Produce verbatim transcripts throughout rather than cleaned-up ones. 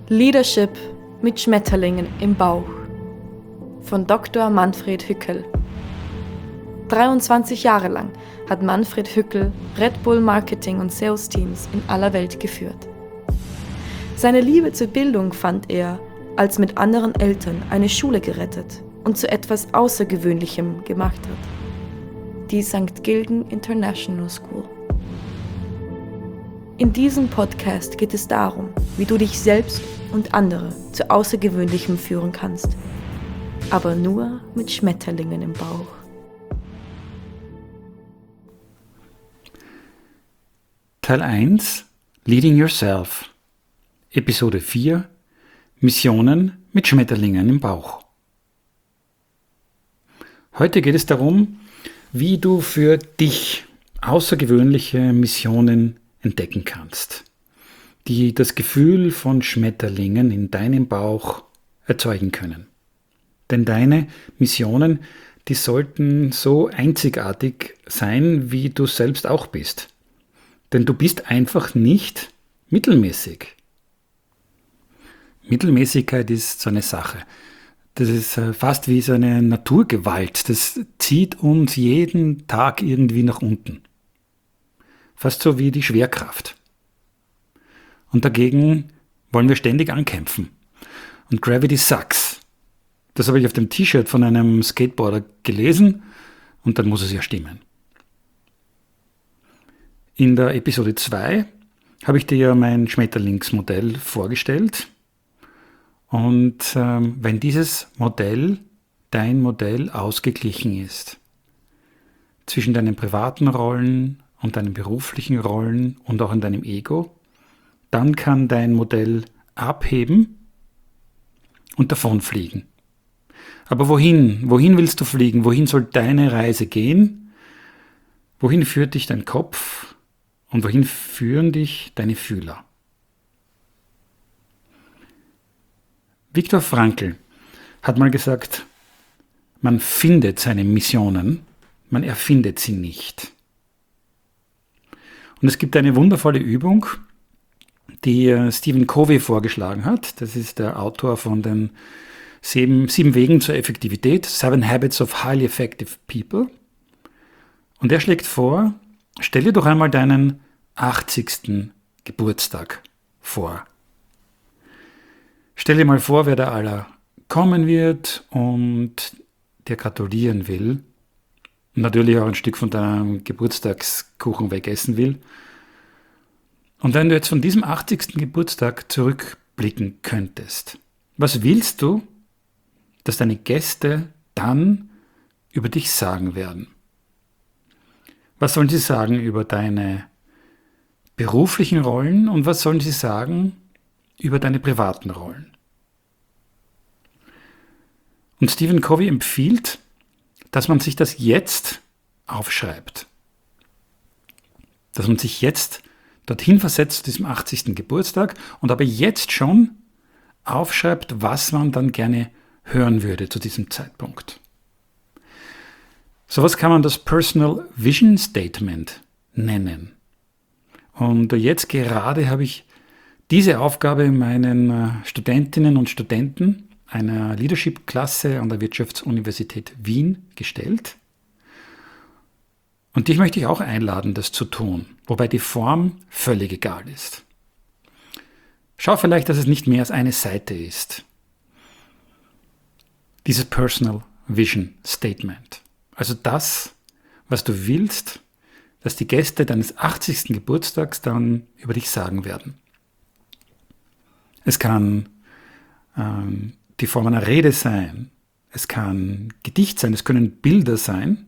Leadership mit Schmetterlingen im Bauch von Doktor Manfred Hückel. dreiundzwanzig Jahre lang hat Manfred Hückel Red Bull Marketing- und Sales-Teams in aller Welt geführt. Seine Liebe zur Bildung fand er, als mit anderen Eltern eine Schule gerettet und zu etwas Außergewöhnlichem gemacht hat. Die Sankt Gilgen International School. In diesem Podcast geht es darum, wie du dich selbst und andere zu Außergewöhnlichem führen kannst. Aber nur mit Schmetterlingen im Bauch. Teil eins Leading Yourself. Episode vier Missionen mit Schmetterlingen im Bauch. Heute geht es darum, wie du für dich außergewöhnliche Missionen entdecken kannst, die das Gefühl von Schmetterlingen in deinem Bauch erzeugen können. Denn deine Missionen, die sollten so einzigartig sein, wie du selbst auch bist. Denn du bist einfach nicht mittelmäßig. Mittelmäßigkeit ist so eine Sache. Das ist fast wie so eine Naturgewalt. Das zieht uns jeden Tag irgendwie nach unten. Fast so wie die Schwerkraft. Und dagegen wollen wir ständig ankämpfen. Und Gravity sucks. Das habe ich auf dem T-Shirt von einem Skateboarder gelesen und dann muss es ja stimmen. In der Episode zwei habe ich dir mein Schmetterlingsmodell vorgestellt. Und ähm, wenn dieses Modell, dein Modell, ausgeglichen ist, zwischen deinen privaten Rollen und deinen beruflichen Rollen und auch in deinem Ego, dann kann dein Modell abheben und davonfliegen. Aber wohin? Wohin willst du fliegen? Wohin soll deine Reise gehen? Wohin führt dich dein Kopf? Und wohin führen dich deine Fühler? Viktor Frankl hat mal gesagt, man findet seine Missionen, man erfindet sie nicht. Und es gibt eine wundervolle Übung, die Stephen Covey vorgeschlagen hat. Das ist der Autor von den sieben, sieben Wegen zur Effektivität, Seven Habits of Highly Effective People. Und er schlägt vor, stell dir doch einmal deinen achtzigsten Geburtstag vor. Stell dir mal vor, wer da aller kommen wird und dir gratulieren will. Und natürlich auch ein Stück von deinem Geburtstagskuchen wegessen will. Und wenn du jetzt von diesem achtzigsten Geburtstag zurückblicken könntest, was willst du, dass deine Gäste dann über dich sagen werden? Was sollen sie sagen über deine beruflichen Rollen und was sollen sie sagen über deine privaten Rollen? Und Stephen Covey empfiehlt, dass man sich das jetzt aufschreibt. Dass man sich jetzt dorthin versetzt zu diesem achtzigsten Geburtstag und aber jetzt schon aufschreibt, was man dann gerne hören würde zu diesem Zeitpunkt. Sowas kann man das Personal Vision Statement nennen. Und jetzt gerade habe ich diese Aufgabe meinen Studentinnen und Studenten einer Leadership-Klasse an der Wirtschaftsuniversität Wien gestellt. Und dich möchte ich auch einladen, das zu tun, wobei die Form völlig egal ist. Schau vielleicht, dass es nicht mehr als eine Seite ist. Dieses Personal Vision Statement. Also das, was du willst, dass die Gäste deines achtzigsten Geburtstags dann über dich sagen werden. Es kann ähm, die Form einer Rede sein, es kann Gedicht sein, es können Bilder sein.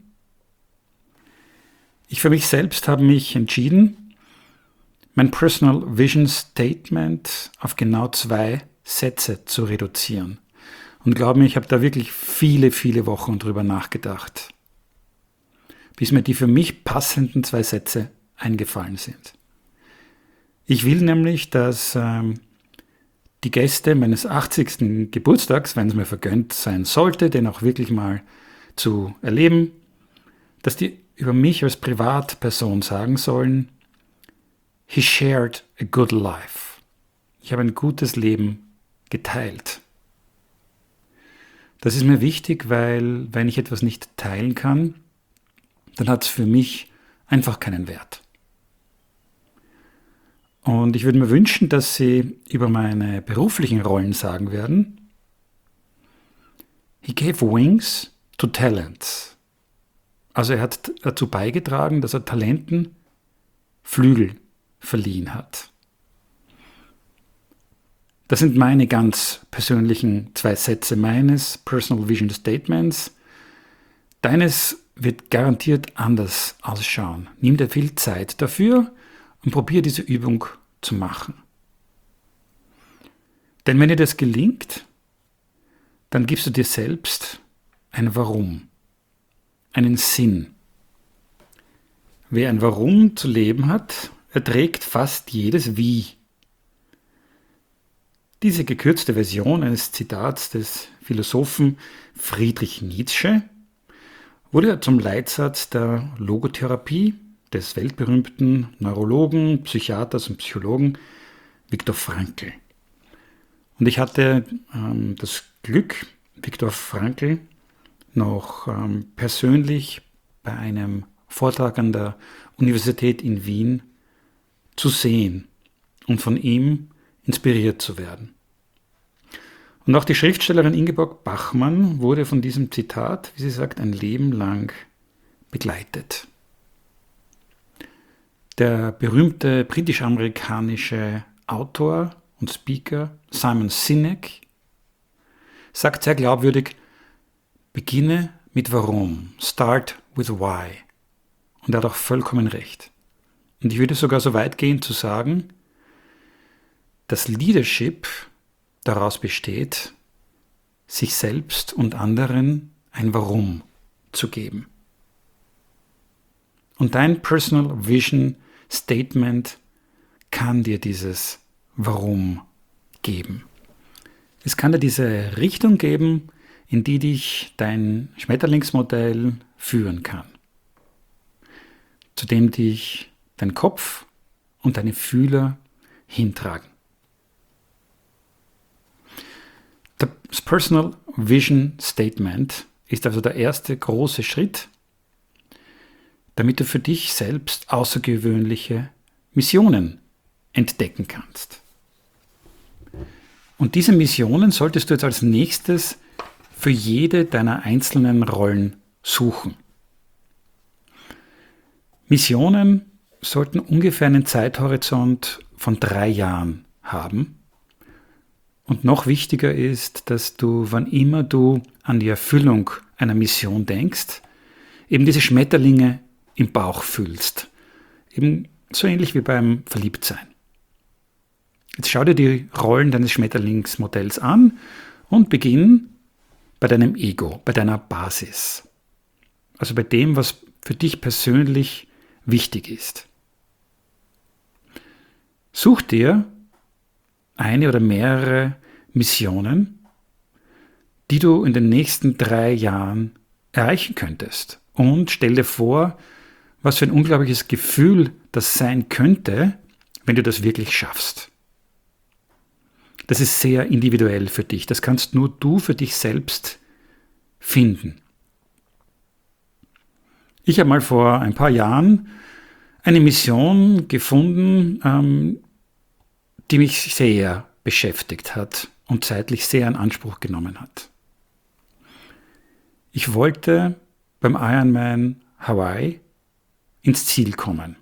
Ich für mich selbst habe mich entschieden, mein Personal Vision Statement auf genau zwei Sätze zu reduzieren. Und glaub mir, ich habe da wirklich viele, viele Wochen drüber nachgedacht, bis mir die für mich passenden zwei Sätze eingefallen sind. Ich will nämlich, dass ähm, die Gäste meines achtzigsten Geburtstags, wenn es mir vergönnt sein sollte, den auch wirklich mal zu erleben, dass die über mich als Privatperson sagen sollen, he shared a good life. Ich habe ein gutes Leben geteilt. Das ist mir wichtig, weil wenn ich etwas nicht teilen kann, dann hat es für mich einfach keinen Wert. Und ich würde mir wünschen, dass Sie über meine beruflichen Rollen sagen werden: He gave wings to talents. Also er hat dazu beigetragen, dass er Talenten Flügel verliehen hat. Das sind meine ganz persönlichen zwei Sätze meines Personal Vision Statements. Deines wird garantiert anders ausschauen. Nimm dir viel Zeit dafür und probiere diese Übung zu machen. Denn wenn dir das gelingt, dann gibst du dir selbst ein Warum, einen Sinn. Wer ein Warum zu leben hat, erträgt fast jedes Wie. Diese gekürzte Version eines Zitats des Philosophen Friedrich Nietzsche wurde zum Leitsatz der Logotherapie des weltberühmten Neurologen, Psychiaters und Psychologen Viktor Frankl. Und ich hatte ähm, das Glück, Viktor Frankl noch ähm, persönlich bei einem Vortrag an der Universität in Wien zu sehen und von ihm inspiriert zu werden. Und auch die Schriftstellerin Ingeborg Bachmann wurde von diesem Zitat, wie sie sagt, ein Leben lang begleitet. Der berühmte britisch-amerikanische Autor und Speaker Simon Sinek sagt sehr glaubwürdig: Beginne mit Warum, start with why. Und er hat auch vollkommen recht. Und ich würde sogar so weit gehen zu sagen, dass Leadership daraus besteht, sich selbst und anderen ein Warum zu geben. Und dein Personal Vision Statement kann dir dieses Warum geben. Es kann dir diese Richtung geben, in die dich dein Schmetterlingsmodell führen kann, zu dem dich dein Kopf und deine Fühler hintragen. Das Personal Vision Statement ist also der erste große Schritt, damit du für dich selbst außergewöhnliche Missionen entdecken kannst. Und diese Missionen solltest du jetzt als nächstes für jede deiner einzelnen Rollen suchen. Missionen sollten ungefähr einen Zeithorizont von drei Jahren haben. Und noch wichtiger ist, dass du, wann immer du an die Erfüllung einer Mission denkst, eben diese Schmetterlinge im Bauch fühlst. Eben so ähnlich wie beim Verliebtsein. Jetzt schau dir die Rollen deines Schmetterlingsmodells an und beginn bei deinem Ego, bei deiner Basis. Also bei dem, was für dich persönlich wichtig ist. Such dir eine oder mehrere Missionen, die du in den nächsten drei Jahren erreichen könntest. Und stell dir vor, was für ein unglaubliches Gefühl das sein könnte, wenn du das wirklich schaffst. Das ist sehr individuell für dich. Das kannst nur du für dich selbst finden. Ich habe mal vor ein paar Jahren eine Mission gefunden, ähm, die mich sehr beschäftigt hat und zeitlich sehr in Anspruch genommen hat. Ich wollte beim Ironman Hawaii ins Ziel kommen.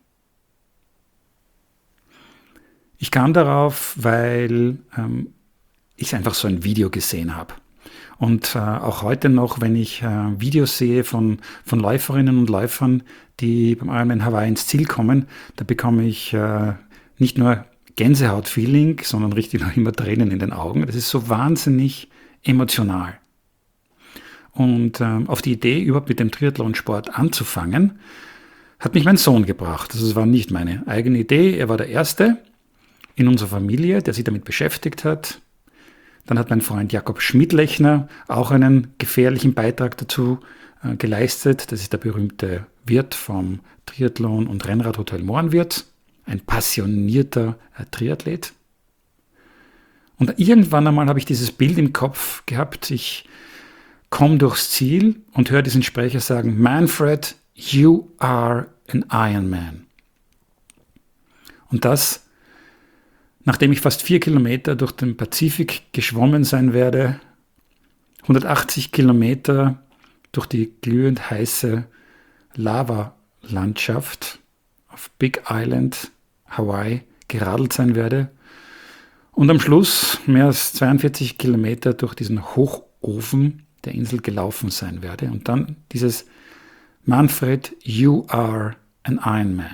Ich kam darauf, weil ähm, ich einfach so ein Video gesehen habe. Und äh, auch heute noch, wenn ich äh, Videos sehe von, von Läuferinnen und Läufern, die beim Ironman Hawaii ins Ziel kommen, da bekomme ich äh, nicht nur Gänsehaut-Feeling, sondern richtig noch immer Tränen in den Augen. Das ist so wahnsinnig emotional. Und ähm, auf die Idee, überhaupt mit dem Triathlonsport anzufangen, hat mich mein Sohn gebracht. Also es war nicht meine eigene Idee. Er war der Erste in unserer Familie, der sich damit beschäftigt hat. Dann hat mein Freund Jakob Schmidlechner auch einen gefährlichen Beitrag dazu äh, geleistet. Das ist der berühmte Wirt vom Triathlon- und Rennradhotel Mohrenwirt, ein passionierter äh, Triathlet. Und irgendwann einmal habe ich dieses Bild im Kopf gehabt, ich komme durchs Ziel und höre diesen Sprecher sagen, Manfred, you are an Ironman. Und das, nachdem ich fast vier Kilometer durch den Pazifik geschwommen sein werde, hundertachtzig Kilometer durch die glühend heiße Lavalandschaft auf Big Island, Hawaii, geradelt sein werde und am Schluss mehr als zweiundvierzig Kilometer durch diesen Hochofen der Insel gelaufen sein werde. Und dann dieses Manfred, you are an Ironman.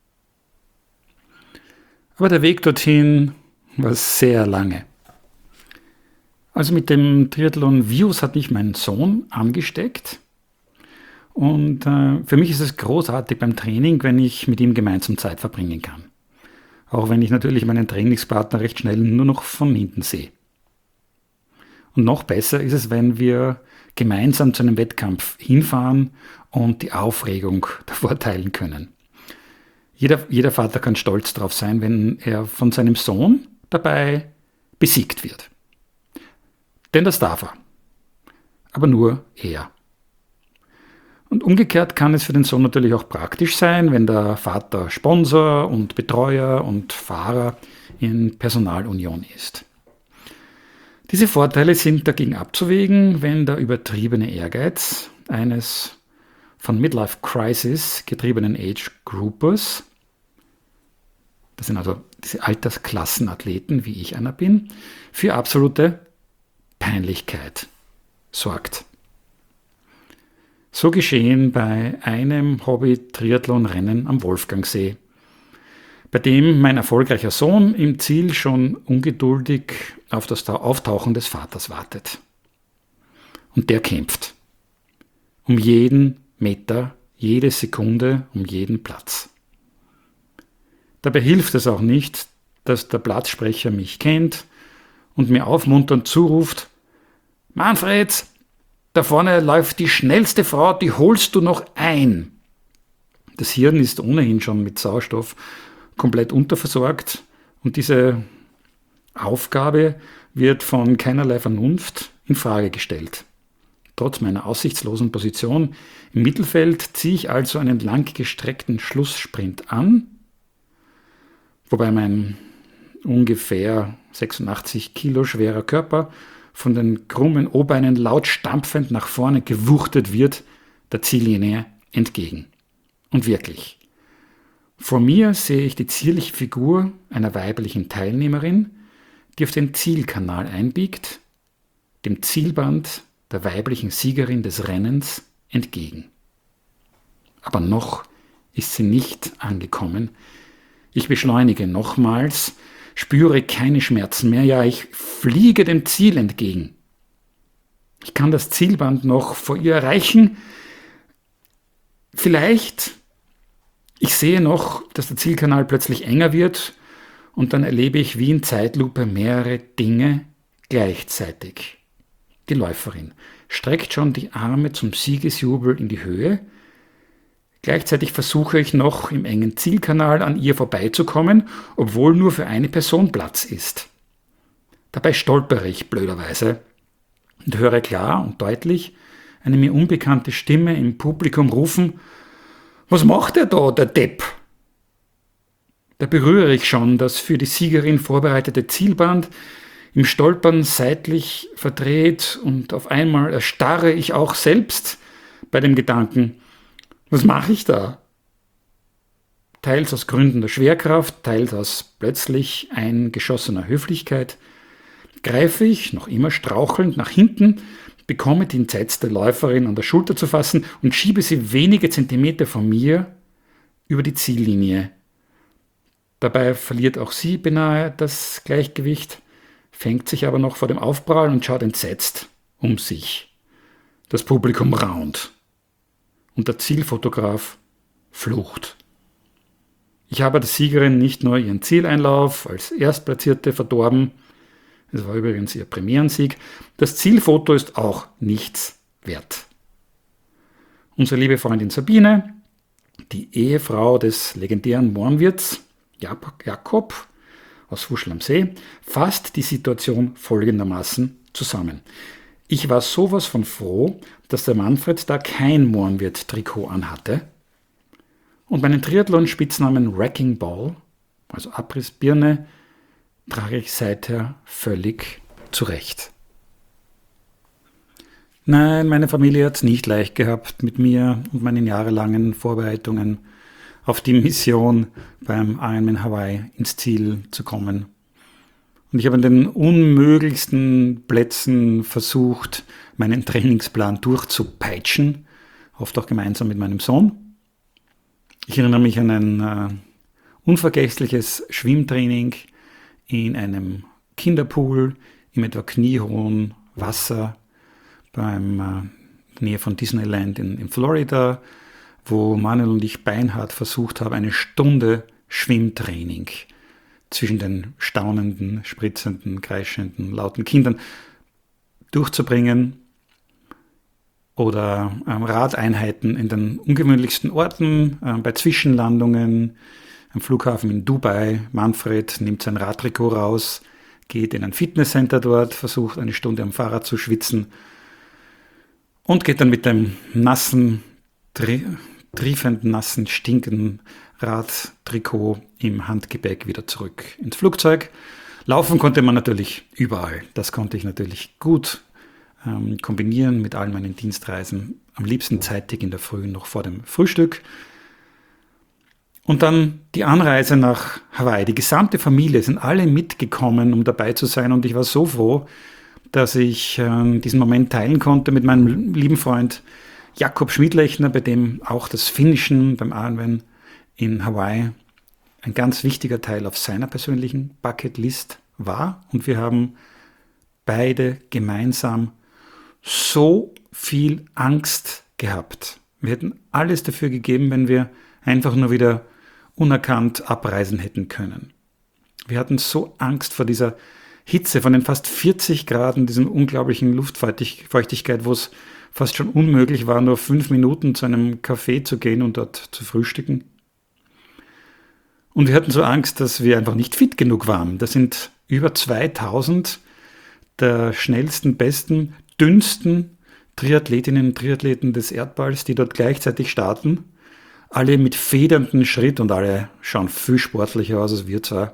Aber der Weg dorthin war sehr lange. Also mit dem Triathlon-Virus hat mich mein Sohn angesteckt. Und äh, für mich ist es großartig beim Training, wenn ich mit ihm gemeinsam Zeit verbringen kann. Auch wenn ich natürlich meinen Trainingspartner recht schnell nur noch von hinten sehe. Und noch besser ist es, wenn wir gemeinsam zu einem Wettkampf hinfahren und die Aufregung davor teilen können. Jeder, jeder Vater kann stolz darauf sein, wenn er von seinem Sohn dabei besiegt wird. Denn das darf er. Aber nur er. Und umgekehrt kann es für den Sohn natürlich auch praktisch sein, wenn der Vater Sponsor und Betreuer und Fahrer in Personalunion ist. Diese Vorteile sind dagegen abzuwägen, wenn der übertriebene Ehrgeiz eines von Midlife Crisis getriebenen Age Groupers, das sind also diese Altersklassenathleten, wie ich einer bin, für absolute Peinlichkeit sorgt. So geschehen bei einem Hobby-Triathlon-Rennen am Wolfgangsee, bei dem mein erfolgreicher Sohn im Ziel schon ungeduldig auf das Auftauchen des Vaters wartet. Und der kämpft. Um jeden Meter, jede Sekunde, um jeden Platz. Dabei hilft es auch nicht, dass der Platzsprecher mich kennt und mir aufmunternd zuruft, Manfred, da vorne läuft die schnellste Frau, die holst du noch ein. Das Hirn ist ohnehin schon mit Sauerstoff komplett unterversorgt und diese Aufgabe wird von keinerlei Vernunft in Frage gestellt. Trotz meiner aussichtslosen Position im Mittelfeld ziehe ich also einen langgestreckten Schlusssprint an, wobei mein ungefähr sechsundachtzig Kilo schwerer Körper von den krummen O-Beinen laut stampfend nach vorne gewuchtet wird, der Ziellinie entgegen. Und wirklich, vor mir sehe ich die zierliche Figur einer weiblichen Teilnehmerin, die auf den Zielkanal einbiegt, dem Zielband der weiblichen Siegerin des Rennens entgegen. Aber noch ist sie nicht angekommen. Ich beschleunige nochmals, spüre keine Schmerzen mehr, ja, ich fliege dem Ziel entgegen. Ich kann das Zielband noch vor ihr erreichen. Vielleicht, ich sehe noch, dass der Zielkanal plötzlich enger wird und dann erlebe ich wie in Zeitlupe mehrere Dinge gleichzeitig. Die Läuferin streckt schon die Arme zum Siegesjubel in die Höhe. Gleichzeitig versuche ich noch im engen Zielkanal an ihr vorbeizukommen, obwohl nur für eine Person Platz ist. Dabei stolpere ich blöderweise und höre klar und deutlich eine mir unbekannte Stimme im Publikum rufen, was macht er da, der Depp? Da berühre ich schon das für die Siegerin vorbereitete Zielband, im Stolpern seitlich verdreht und auf einmal erstarre ich auch selbst bei dem Gedanken, was mache ich da? Teils aus Gründen der Schwerkraft, teils aus plötzlich eingeschossener Höflichkeit, greife ich, noch immer strauchelnd, nach hinten, bekomme die entsetzte Läuferin an der Schulter zu fassen und schiebe sie wenige Zentimeter von mir über die Ziellinie. Dabei verliert auch sie beinahe das Gleichgewicht, fängt sich aber noch vor dem Aufprall und schaut entsetzt um sich. Das Publikum raunt. Und der Zielfotograf flucht. Ich habe der Siegerin nicht nur ihren Zieleinlauf als Erstplatzierte verdorben, es war übrigens ihr Premierensieg, das Zielfoto ist auch nichts wert. Unsere liebe Freundin Sabine, die Ehefrau des legendären Mohrenwirts Jakob, aus Fuschl am See, fasst die Situation folgendermaßen zusammen. Ich war sowas von froh, dass der Manfred da kein Mohrenwirt-Trikot anhatte und meinen Triathlon-Spitznamen Wrecking Ball, also Abrissbirne, trage ich seither völlig zurecht. Nein, meine Familie hat es nicht leicht gehabt mit mir und meinen jahrelangen Vorbereitungen auf die Mission beim Ironman Hawaii ins Ziel zu kommen. Und ich habe an den unmöglichsten Plätzen versucht, meinen Trainingsplan durchzupeitschen, oft auch gemeinsam mit meinem Sohn. Ich erinnere mich an ein äh, unvergessliches Schwimmtraining in einem Kinderpool im etwa kniehohen Wasser beim äh, Nähe von Disneyland in, in Florida, wo Manuel und ich beinhart versucht haben, eine Stunde Schwimmtraining zwischen den staunenden, spritzenden, kreischenden, lauten Kindern durchzubringen oder ähm, Radeinheiten in den ungewöhnlichsten Orten, äh, bei Zwischenlandungen, am Flughafen in Dubai. Manfred nimmt sein Radtrikot raus, geht in ein Fitnesscenter dort, versucht eine Stunde am Fahrrad zu schwitzen und geht dann mit dem nassen, tri- triefenden, nassen, stinkenden Radtrikot im Handgepäck wieder zurück ins Flugzeug. Laufen konnte man natürlich überall. Das konnte ich natürlich gut ähm, kombinieren mit all meinen Dienstreisen. Am liebsten zeitig in der Früh, noch vor dem Frühstück. Und dann die Anreise nach Hawaii. Die gesamte Familie sind alle mitgekommen, um dabei zu sein. Und ich war so froh, dass ich äh, diesen Moment teilen konnte mit meinem lieben Freund Jakob Schmidlechner, bei dem auch das Finishen beim Ironman in Hawaii ein ganz wichtiger Teil auf seiner persönlichen Bucketlist war. Und wir haben beide gemeinsam so viel Angst gehabt. Wir hätten alles dafür gegeben, wenn wir einfach nur wieder unerkannt abreisen hätten können. Wir hatten so Angst vor dieser Hitze, von den fast vierzig Grad, diesem unglaublichen Luftfeuchtigkeit, wo es fast schon unmöglich war, nur fünf Minuten zu einem Café zu gehen und dort zu frühstücken. Und wir hatten so Angst, dass wir einfach nicht fit genug waren. Das sind über zweitausend der schnellsten, besten, dünnsten Triathletinnen und Triathleten des Erdballs, die dort gleichzeitig starten. Alle mit federndem Schritt und alle schauen viel sportlicher aus als wir zwei.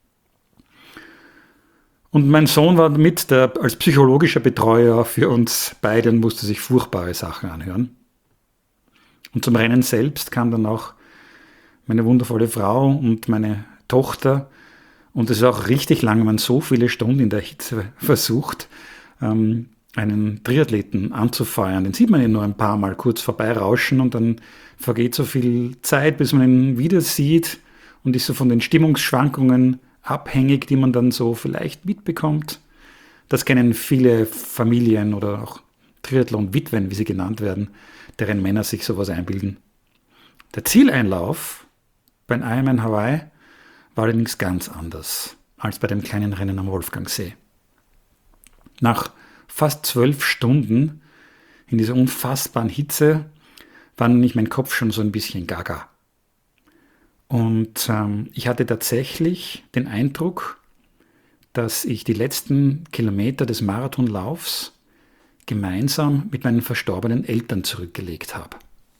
Und mein Sohn war mit, der als psychologischer Betreuer für uns beide und musste sich furchtbare Sachen anhören. Und zum Rennen selbst kam dann auch meine wundervolle Frau und meine Tochter. Und es ist auch richtig lang, wenn man so viele Stunden in der Hitze versucht, ähm, einen Triathleten anzufeuern. Den sieht man ja nur ein paar Mal kurz vorbeirauschen und dann vergeht so viel Zeit, bis man ihn wieder sieht und ist so von den Stimmungsschwankungen abhängig, die man dann so vielleicht mitbekommt. Das kennen viele Familien oder auch Triathlon-Witwen, wie sie genannt werden, deren Männer sich sowas einbilden. Der Zieleinlauf beim Ironman Hawaii war allerdings ganz anders als bei dem kleinen Rennen am Wolfgangsee. Nach fast zwölf Stunden in dieser unfassbaren Hitze war nämlich mein Kopf schon so ein bisschen gaga. Und ähm, ich hatte tatsächlich den Eindruck, dass ich die letzten Kilometer des Marathonlaufs gemeinsam mit meinen verstorbenen Eltern zurückgelegt habe.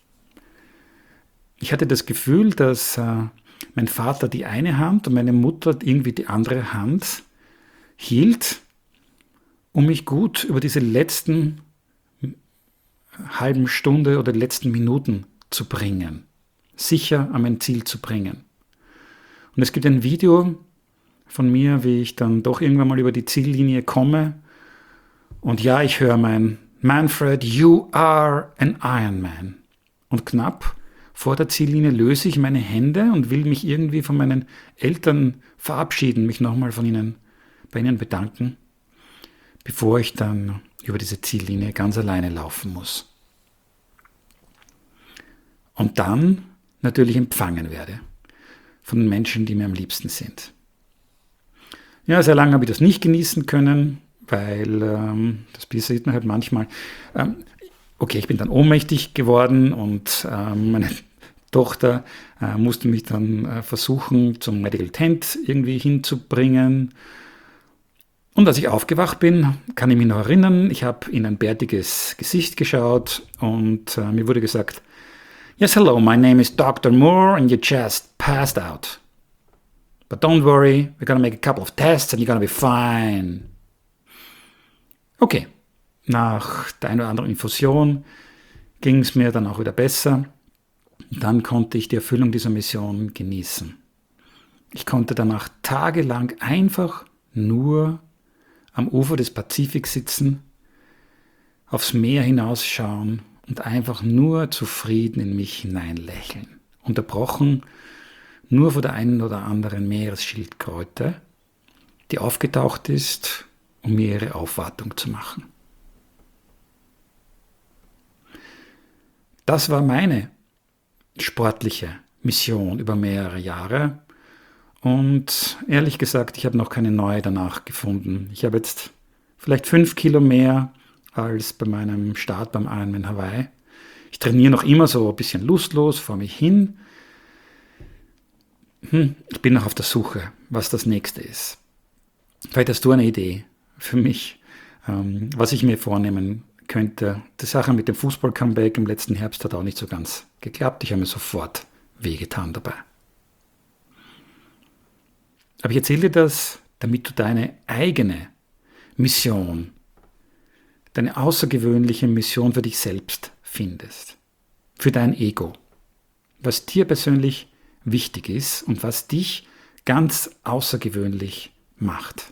Ich hatte das Gefühl, dass äh, mein Vater die eine Hand und meine Mutter irgendwie die andere Hand hielt, um mich gut über diese letzten halben Stunde oder letzten Minuten zu bringen, sicher an mein Ziel zu bringen. Und es gibt ein Video von mir, wie ich dann doch irgendwann mal über die Ziellinie komme. Und ja, ich höre mein Manfred, you are an Ironman. Und knapp vor der Ziellinie löse ich meine Hände und will mich irgendwie von meinen Eltern verabschieden, mich nochmal von ihnen, bei ihnen bedanken, bevor ich dann über diese Ziellinie ganz alleine laufen muss. Und dann natürlich empfangen werde von den Menschen, die mir am liebsten sind. Ja, sehr lange habe ich das nicht genießen können, weil ähm, das passiert mir halt manchmal. Ähm, okay, ich bin dann ohnmächtig geworden und ähm, meine Tochter äh, musste mich dann äh, versuchen, zum Medical Tent irgendwie hinzubringen. Und als ich aufgewacht bin, kann ich mich noch erinnern, ich habe in ein bärtiges Gesicht geschaut und äh, mir wurde gesagt, "Yes, hello, my name is Doctor Moore and you just passed out. But don't worry, we're gonna make a couple of tests and you're gonna be fine." Okay, nach der einen oder anderen Infusion ging es mir dann auch wieder besser. Dann konnte ich die Erfüllung dieser Mission genießen. Ich konnte danach tagelang einfach nur am Ufer des Pazifik sitzen, aufs Meer hinausschauen und einfach nur zufrieden in mich hineinlächeln. Unterbrochen nur von der einen oder anderen Meeresschildkröte, die aufgetaucht ist, um mir ihre Aufwartung zu machen. Das war meine sportliche Mission über mehrere Jahre. Und ehrlich gesagt, ich habe noch keine neue danach gefunden. Ich habe jetzt vielleicht fünf Kilo mehr als bei meinem Start beim Ironman Hawaii. Ich trainiere noch immer so ein bisschen lustlos vor mich hin. Hm, ich bin noch auf der Suche, was das nächste ist. Vielleicht hast du eine Idee für mich, ähm, was ich mir vornehmen könnte. Die Sache mit dem Fußball-Comeback im letzten Herbst hat auch nicht so ganz geklappt. Ich habe mir sofort wehgetan dabei. Aber ich erzähle dir das, damit du deine eigene Mission, deine außergewöhnliche Mission für dich selbst findest. Für dein Ego. Was dir persönlich wichtig ist und was dich ganz außergewöhnlich macht.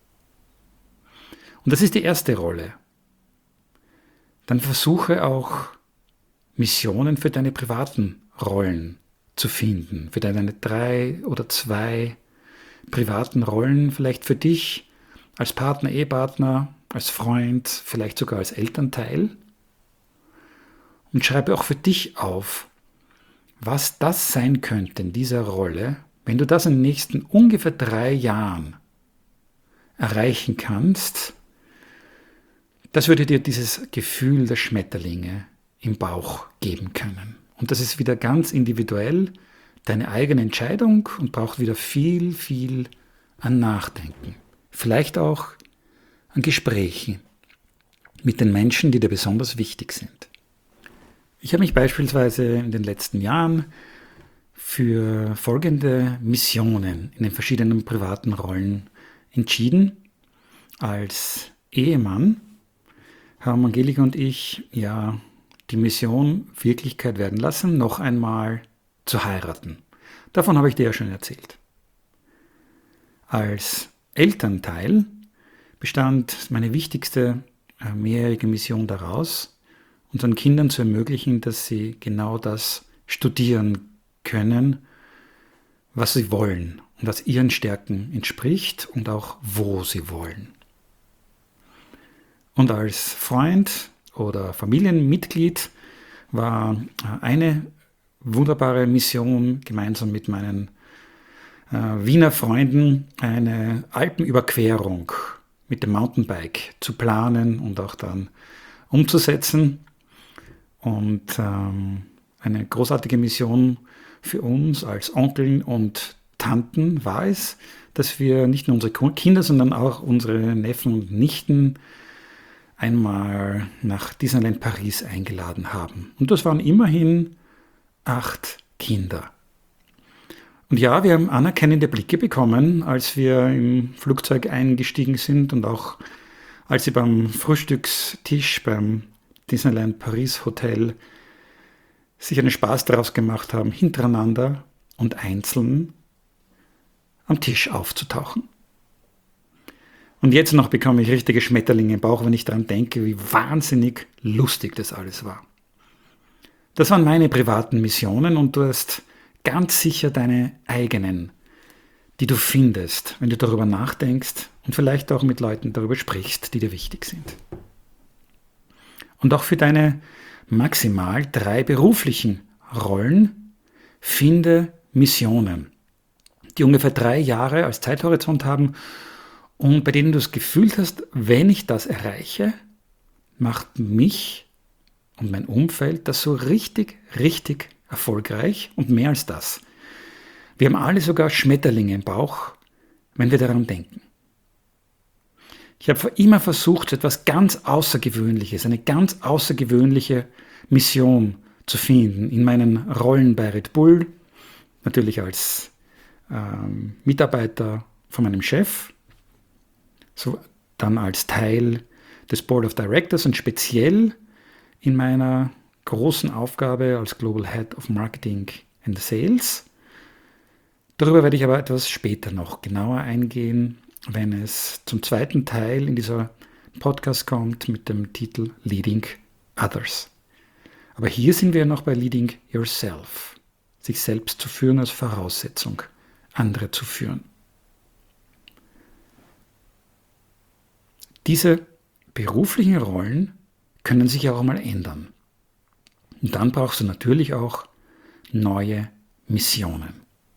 Und das ist die erste Rolle. Dann versuche auch Missionen für deine privaten Rollen zu finden. Für deine drei oder zwei privaten Rollen, vielleicht für dich als Partner, Ehepartner, als Freund, vielleicht sogar als Elternteil. Und schreibe auch für dich auf, was das sein könnte in dieser Rolle, wenn du das in den nächsten ungefähr drei Jahren erreichen kannst. Das würde dir dieses Gefühl der Schmetterlinge im Bauch geben können. Und das ist wieder ganz individuell deine eigene Entscheidung und braucht wieder viel, viel an Nachdenken. Vielleicht auch an Gesprächen mit den Menschen, die dir besonders wichtig sind. Ich habe mich beispielsweise in den letzten Jahren für folgende Missionen in den verschiedenen privaten Rollen entschieden. Als Ehemann haben Angelika und ich ja die Mission Wirklichkeit werden lassen, noch einmal zu heiraten. Davon habe ich dir ja schon erzählt. Als Elternteil bestand meine wichtigste äh, mehrjährige Mission daraus, unseren Kindern zu ermöglichen, dass sie genau das studieren können, was sie wollen und was ihren Stärken entspricht und auch wo sie wollen. Und als Freund oder Familienmitglied war eine wunderbare Mission gemeinsam mit meinen äh, Wiener Freunden, eine Alpenüberquerung mit dem Mountainbike zu planen und auch dann umzusetzen. Und ähm, eine großartige Mission für uns als Onkeln und Tanten war es, dass wir nicht nur unsere Kinder, sondern auch unsere Neffen und Nichten einmal nach Disneyland Paris eingeladen haben. Und das waren immerhin acht Kinder. Und ja, wir haben anerkennende Blicke bekommen, als wir im Flugzeug eingestiegen sind und auch als sie beim Frühstückstisch beim Disneyland Paris Hotel sich einen Spaß daraus gemacht haben, hintereinander und einzeln am Tisch aufzutauchen. Und jetzt noch bekomme ich richtige Schmetterlinge im Bauch, wenn ich daran denke, wie wahnsinnig lustig das alles war. Das waren meine privaten Missionen und du hast ganz sicher deine eigenen, die du findest, wenn du darüber nachdenkst und vielleicht auch mit Leuten darüber sprichst, die dir wichtig sind. Und auch für deine maximal drei beruflichen Rollen finde Missionen, die ungefähr drei Jahre als Zeithorizont haben und bei denen du das Gefühl hast, wenn ich das erreiche, macht mich und mein Umfeld das so richtig, richtig, erfolgreich und mehr als das. Wir haben alle sogar Schmetterlinge im Bauch, wenn wir daran denken. Ich habe immer versucht, etwas ganz Außergewöhnliches, eine ganz außergewöhnliche Mission zu finden in meinen Rollen bei Red Bull, natürlich als ähm, Mitarbeiter von meinem Chef, so dann als Teil des Board of Directors und speziell in meiner großen Aufgabe als Global Head of Marketing and Sales. Darüber werde ich aber etwas später noch genauer eingehen, wenn es zum zweiten Teil in dieser Podcast kommt mit dem Titel Leading Others. Aber hier sind wir noch bei Leading Yourself, sich selbst zu führen als Voraussetzung, andere zu führen. Diese beruflichen Rollen können sich auch mal ändern. Und dann brauchst du natürlich auch neue Missionen.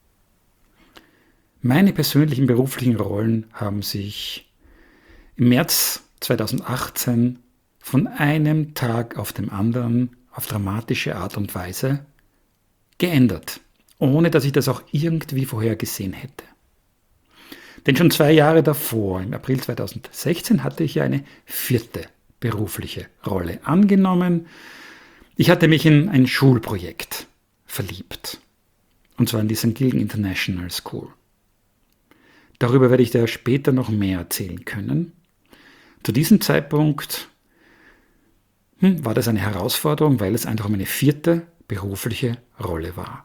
Meine persönlichen beruflichen Rollen haben sich im März zweitausendachtzehn von einem Tag auf den anderen auf dramatische Art und Weise geändert, ohne dass ich das auch irgendwie vorhergesehen hätte. Denn schon zwei Jahre davor, im April zweitausendsechzehn, hatte ich ja eine vierte berufliche Rolle angenommen. Ich hatte mich in ein Schulprojekt verliebt, und zwar in die Sankt Gilgen International School. Darüber werde ich dir später noch mehr erzählen können. Zu diesem Zeitpunkt hm, war das eine Herausforderung, weil es einfach meine vierte berufliche Rolle war.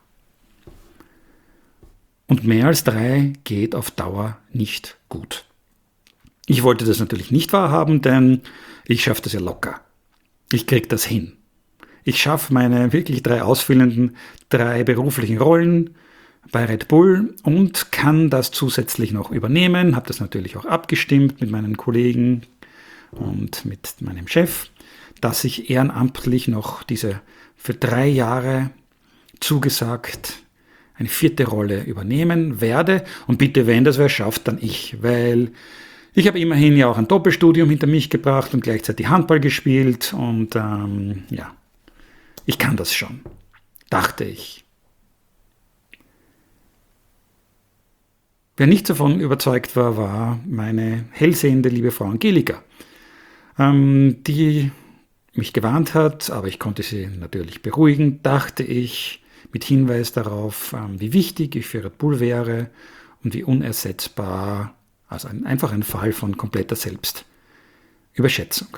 Und mehr als drei geht auf Dauer nicht gut. Ich wollte das natürlich nicht wahrhaben, denn ich schaffe das ja locker. Ich kriege das hin. Ich schaffe meine wirklich drei ausfüllenden, drei beruflichen Rollen bei Red Bull und kann das zusätzlich noch übernehmen. Habe das natürlich auch abgestimmt mit meinen Kollegen und mit meinem Chef, dass ich ehrenamtlich noch diese für drei Jahre zugesagt eine vierte Rolle übernehmen werde. Und bitte, wenn das wer schafft, dann ich, weil ich habe immerhin ja auch ein Doppelstudium hinter mich gebracht und gleichzeitig Handball gespielt und ähm, ja, ich kann das schon, dachte ich. Wer nicht davon überzeugt war, war meine hellsehende liebe Frau Angelika, ähm, die mich gewarnt hat, aber ich konnte sie natürlich beruhigen, dachte ich, mit Hinweis darauf, ähm, wie wichtig ich für Red Bull wäre und wie unersetzbar, also ein, einfach ein Fall von kompletter Selbstüberschätzung.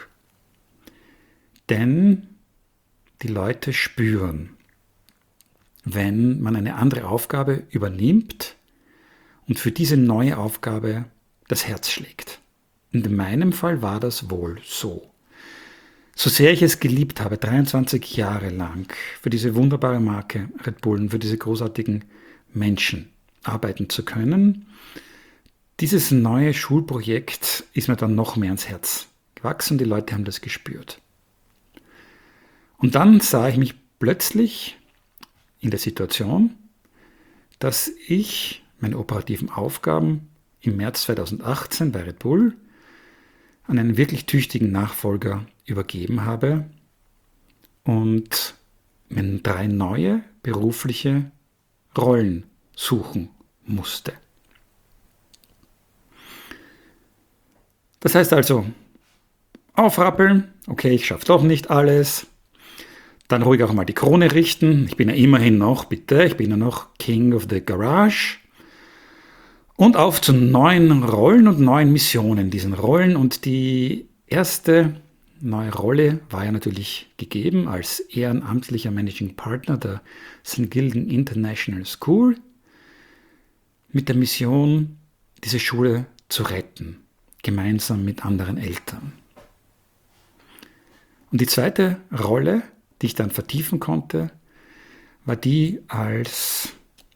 Denn die Leute spüren, wenn man eine andere Aufgabe übernimmt, und für diese neue Aufgabe das Herz schlägt. Und in meinem Fall war das wohl so. So sehr ich es geliebt habe, dreiundzwanzig Jahre lang für diese wunderbare Marke Red Bull und für diese großartigen Menschen arbeiten zu können, dieses neue Schulprojekt ist mir dann noch mehr ans Herz gewachsen. Die Leute haben das gespürt. Und dann sah ich mich plötzlich in der Situation, dass ich meine operativen Aufgaben im März zweitausendachtzehn bei Red Bull an einen wirklich tüchtigen Nachfolger übergeben habe und mir drei neue berufliche Rollen suchen musste. Das heißt also, aufrappeln, okay, ich schaffe doch nicht alles, dann ruhig auch mal die Krone richten, ich bin ja immerhin noch, bitte, ich bin ja noch King of the Garage. Und auf zu neuen Rollen und neuen Missionen, diesen Rollen. Und die erste neue Rolle war ja natürlich gegeben als ehrenamtlicher Managing Partner der Sankt Gilgen International School mit der Mission, diese Schule zu retten, gemeinsam mit anderen Eltern. Und die zweite Rolle, die ich dann vertiefen konnte, war die als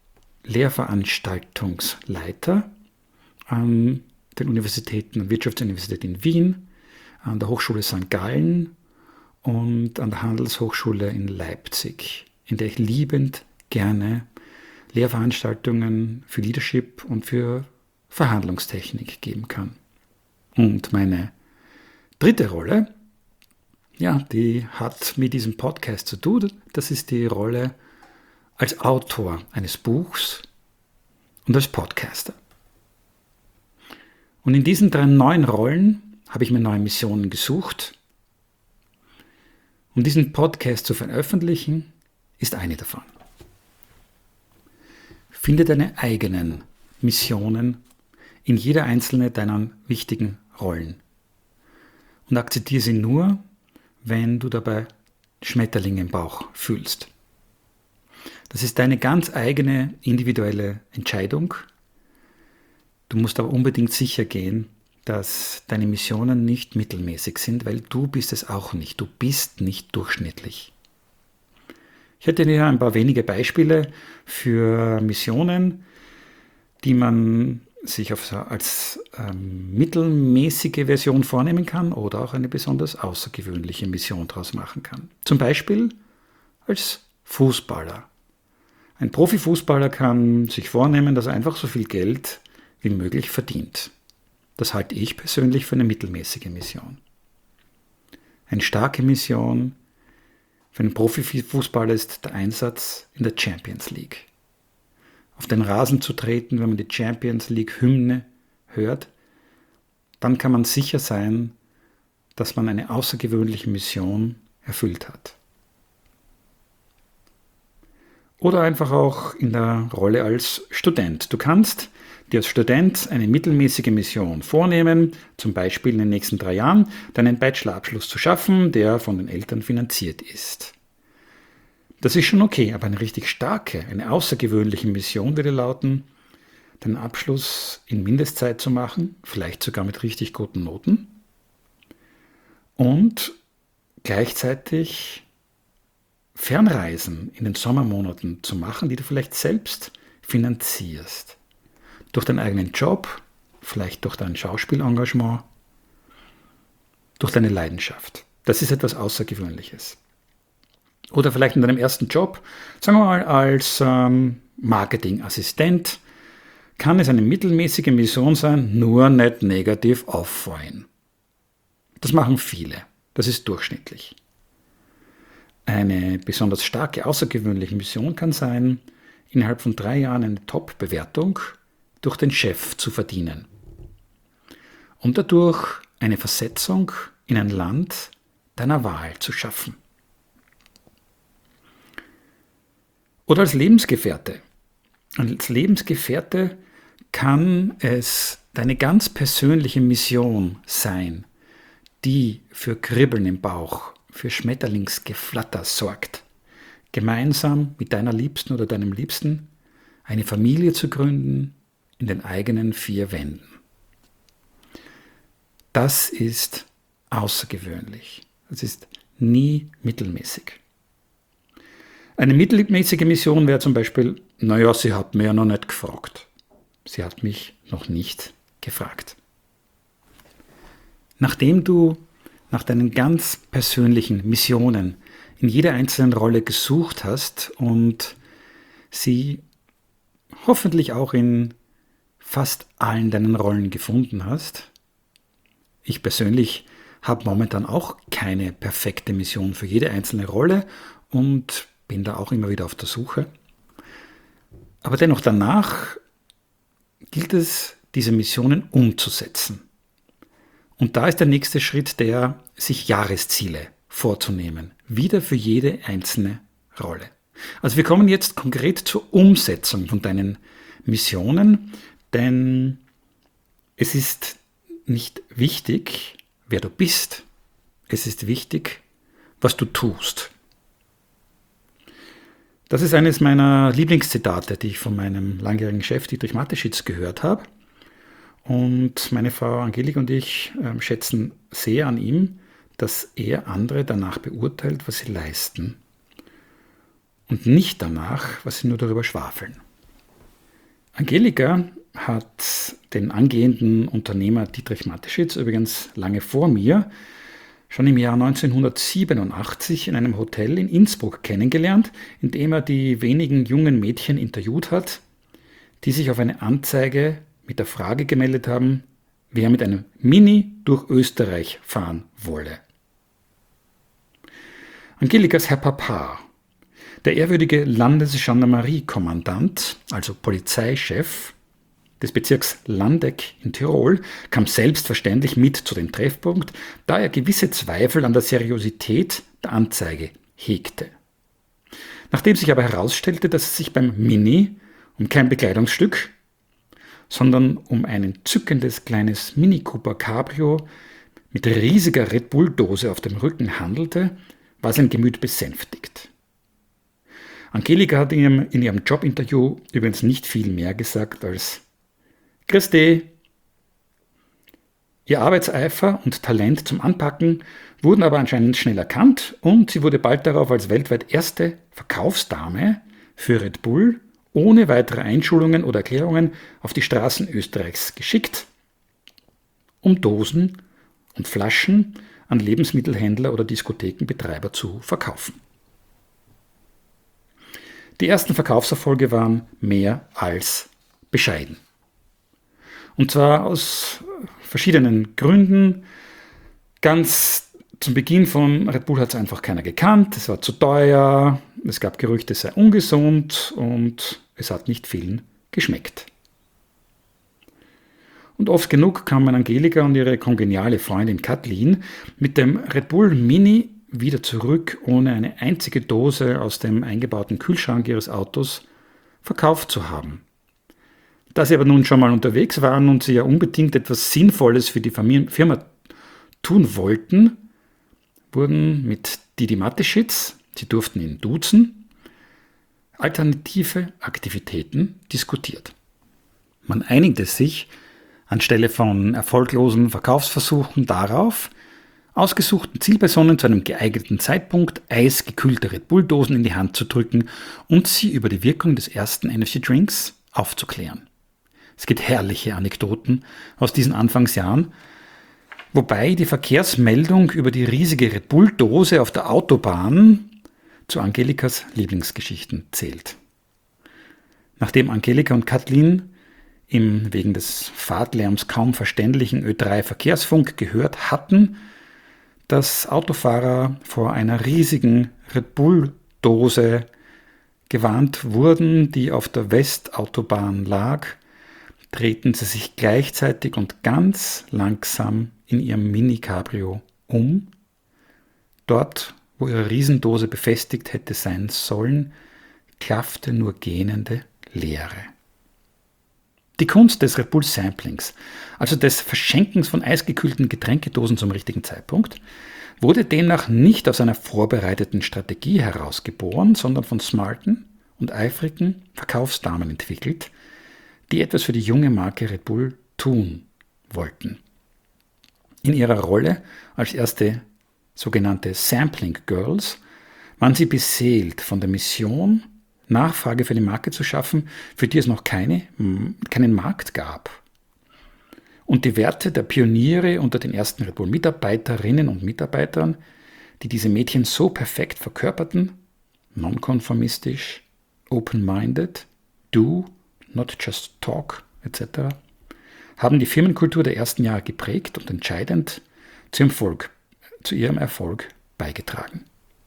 Lehrveranstaltungsleiter an den Universitäten, Wirtschaftsuniversität in Wien, an der Hochschule Sankt Gallen und an der Handelshochschule in Leipzig, in der ich liebend gerne Lehrveranstaltungen für Leadership und für Verhandlungstechnik geben kann. Und meine dritte Rolle, ja, die hat mit diesem Podcast zu tun, das ist die Rolle als Autor eines Buchs und als Podcaster. Und in diesen drei neuen Rollen habe ich mir neue Missionen gesucht. Und diesen Podcast zu veröffentlichen, ist eine davon. Finde deine eigenen Missionen in jeder einzelnen deiner wichtigen Rollen. Und akzeptiere sie nur, wenn du dabei Schmetterlinge im Bauch fühlst. Das ist deine ganz eigene individuelle Entscheidung. Du musst aber unbedingt sicher gehen, dass deine Missionen nicht mittelmäßig sind, weil du bist es auch nicht. Du bist nicht durchschnittlich. Ich hätte hier ein paar wenige Beispiele für Missionen, die man sich auf, als ähm, mittelmäßige Version vornehmen kann oder auch eine besonders außergewöhnliche Mission daraus machen kann. Zum Beispiel als Fußballer. Ein Profifußballer kann sich vornehmen, dass er einfach so viel Geld wie möglich verdient. Das halte ich persönlich für eine mittelmäßige Mission. Eine starke Mission für einen Profifußballer ist der Einsatz in der Champions League. Auf den Rasen zu treten, wenn man die Champions League-Hymne hört, dann kann man sicher sein, dass man eine außergewöhnliche Mission erfüllt hat. Oder einfach auch in der Rolle als Student. Du kannst dir als Student eine mittelmäßige Mission vornehmen, zum Beispiel in den nächsten drei Jahren deinen Bachelorabschluss zu schaffen, der von den Eltern finanziert ist. Das ist schon okay, aber eine richtig starke, eine außergewöhnliche Mission würde lauten, den Abschluss in Mindestzeit zu machen, vielleicht sogar mit richtig guten Noten und gleichzeitig Fernreisen in den Sommermonaten zu machen, die du vielleicht selbst finanzierst. Durch deinen eigenen Job, vielleicht durch dein Schauspielengagement, durch deine Leidenschaft. Das ist etwas Außergewöhnliches. Oder vielleicht in deinem ersten Job, sagen wir mal als ähm, Marketingassistent, kann es eine mittelmäßige Mission sein, nur nicht negativ auffallen. Das machen viele. Das ist durchschnittlich. Eine besonders starke, außergewöhnliche Mission kann sein, innerhalb von drei Jahren eine Top-Bewertung durch den Chef zu verdienen und dadurch eine Versetzung in ein Land deiner Wahl zu schaffen. Oder als Lebensgefährte. Als Lebensgefährte kann es deine ganz persönliche Mission sein, die für Kribbeln im Bauch, für Schmetterlingsgeflatter sorgt, gemeinsam mit deiner Liebsten oder deinem Liebsten eine Familie zu gründen in den eigenen vier Wänden. Das ist außergewöhnlich. Das ist nie mittelmäßig. Eine mittelmäßige Mission wäre zum Beispiel, naja, sie hat mir ja noch nicht gefragt. Sie hat mich noch nicht gefragt. Nachdem du nach deinen ganz persönlichen Missionen in jeder einzelnen Rolle gesucht hast und sie hoffentlich auch in fast allen deinen Rollen gefunden hast. Ich persönlich habe momentan auch keine perfekte Mission für jede einzelne Rolle und bin da auch immer wieder auf der Suche. Aber dennoch danach gilt es, diese Missionen umzusetzen. Und da ist der nächste Schritt der, sich Jahresziele vorzunehmen. Wieder für jede einzelne Rolle. Also wir kommen jetzt konkret zur Umsetzung von deinen Missionen, denn es ist nicht wichtig, wer du bist. Es ist wichtig, was du tust. Das ist eines meiner Lieblingszitate, die ich von meinem langjährigen Chef Dietrich Mateschitz gehört habe. Und meine Frau Angelika und ich äh, schätzen sehr an ihm, dass er andere danach beurteilt, was sie leisten. Und nicht danach, was sie nur darüber schwafeln. Angelika hat den angehenden Unternehmer Dietrich Mateschitz übrigens lange vor mir, schon im Jahr neunzehnhundertsiebenundachtzig in einem Hotel in Innsbruck kennengelernt, in dem er die wenigen jungen Mädchen interviewt hat, die sich auf eine Anzeige mit der Frage gemeldet haben, wer mit einem Mini durch Österreich fahren wolle. Angelikas Herr Papa, Der ehrwürdige Landesgendarmerie-Kommandant, also Polizeichef des Bezirks Landeck in Tirol, kam selbstverständlich mit zu dem Treffpunkt, da er gewisse Zweifel an der Seriosität der Anzeige hegte. Nachdem sich aber herausstellte, dass es sich beim Mini um kein Bekleidungsstück, sondern um ein entzückendes kleines Mini Cooper Cabrio mit riesiger Red Bull-Dose auf dem Rücken handelte, war sein Gemüt besänftigt. Angelika hat in ihrem, in ihrem Jobinterview übrigens nicht viel mehr gesagt als Christi. Ihr Arbeitseifer und Talent zum Anpacken wurden aber anscheinend schnell erkannt und sie wurde bald darauf als weltweit erste Verkaufsdame für Red Bull ohne weitere Einschulungen oder Erklärungen auf die Straßen Österreichs geschickt, um Dosen und Flaschen an Lebensmittelhändler oder Diskothekenbetreiber zu verkaufen. Die ersten Verkaufserfolge waren mehr als bescheiden. Und zwar aus verschiedenen Gründen. Ganz zum Beginn von Red Bull hat es einfach keiner gekannt, es war zu teuer, es gab Gerüchte, es sei ungesund und es hat nicht vielen geschmeckt. Und oft genug kamen Angelika und ihre kongeniale Freundin Kathleen mit dem Red Bull Mini wieder zurück, ohne eine einzige Dose aus dem eingebauten Kühlschrank ihres Autos verkauft zu haben. Da sie aber nun schon mal unterwegs waren und sie ja unbedingt etwas Sinnvolles für die Firma tun wollten, wurden mit Didi Mateschitz, sie durften ihn duzen, alternative Aktivitäten diskutiert. Man einigte sich anstelle von erfolglosen Verkaufsversuchen darauf, ausgesuchten Zielpersonen zu einem geeigneten Zeitpunkt eisgekühlte Red Bull-Dosen in die Hand zu drücken und sie über die Wirkung des ersten Energy-Drinks aufzuklären. Es gibt herrliche Anekdoten aus diesen Anfangsjahren, wobei die Verkehrsmeldung über die riesige Red Bull-Dose auf der Autobahn zu Angelikas Lieblingsgeschichten zählt. Nachdem Angelika und Kathleen im wegen des Fahrtlärms kaum verständlichen Ö drei Verkehrsfunk gehört hatten, dass Autofahrer vor einer riesigen Red Bull-Dose gewarnt wurden, die auf der Westautobahn lag, drehten sie sich gleichzeitig und ganz langsam in ihrem Mini-Cabrio um. Dort, wo ihre Riesendose befestigt hätte sein sollen, klaffte nur gähnende Leere. Die Kunst des Red Bull Samplings, also des Verschenkens von eisgekühlten Getränkedosen zum richtigen Zeitpunkt, wurde demnach nicht aus einer vorbereiteten Strategie herausgeboren, sondern von smarten und eifrigen Verkaufsdamen entwickelt, die etwas für die junge Marke Red Bull tun wollten. In ihrer Rolle als erste sogenannte Sampling Girls waren sie beseelt von der Mission, Nachfrage für die Marke zu schaffen, für die es noch keine, keinen Markt gab. Und die Werte der Pioniere unter den ersten Red Bull-Mitarbeiterinnen und Mitarbeitern, die diese Mädchen so perfekt verkörperten, nonkonformistisch, open-minded, do, not just talk, et cetera, haben die Firmenkultur der ersten Jahre geprägt und entscheidend zu ihrem Erfolg, zu ihrem Erfolg beigetragen.